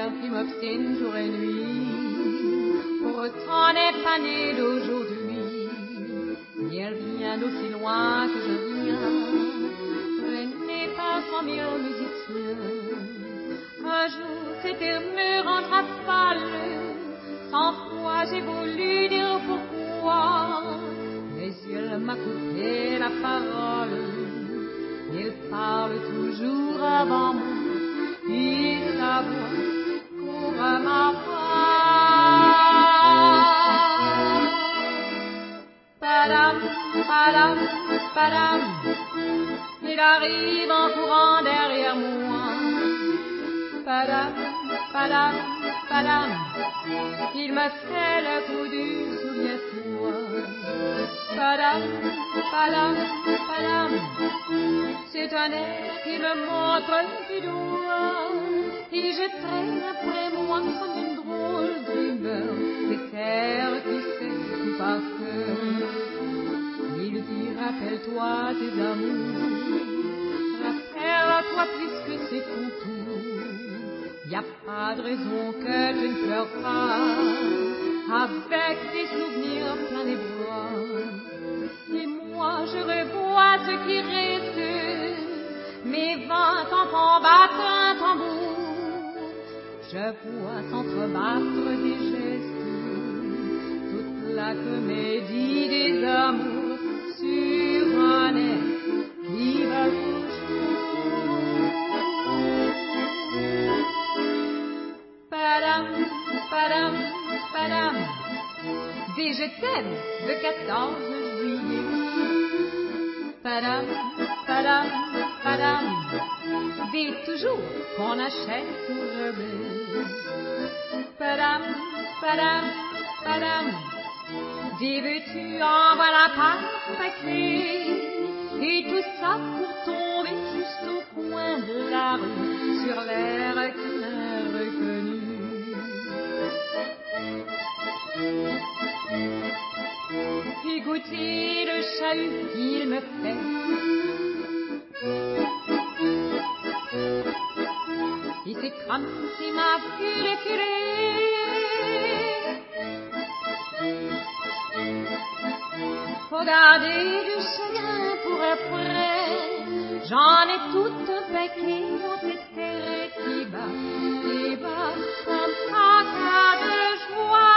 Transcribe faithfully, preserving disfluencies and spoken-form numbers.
père qui m'obstine jour et nuit, pourtant n'est pas né d'aujourd'hui. Et elle vient d'aussi loin que je viens, traînée par cent mille musiciens. Un jour, c'était me rendre folle, cent fois j'ai voulu dire pourquoi, mais il m'a coupé la parole. Il parle toujours avant moi, et sa voix couvre ma voix. Padam, padam, padam, il arrive en courant derrière moi. Padam, padam, padam, il me fait le coup du souviens-toi. Padam, padam, padam, c'est un air qui me montre du doigt, et je traîne après moi comme une drôle d'humeur, cet air qui sait tout par cœur. Il dit rappelle-toi tes amours, rappelle-toi puisque c'est ton tour. Y a pas de raison que tu ne pleures pas, avec des souvenirs plein les bras. Et moi je revois ce qui reste, mes vingt ans font battre un tambour. Je vois s'entrebattre des gestes, toute la comédie des amours sur un air qui va toujours. Padam, padam, padam, dis je t'aime le quatorze juillet. Padam, padam, padam, dis toujours qu'on achète tout rebelle. Padam, padam, padam, dis veux-tu en voilà par paquet, et tout ça pour tomber juste au coin de la rue, sur l'air qui m'a reconnu. Écoutez le chahut qu'il me fait, et c'est comme s'il m'a vu défiler. Regardez du chagrin pour après, j'en ai tout un paquet dans cette terre qui bat, qui bat comme un tas de joie.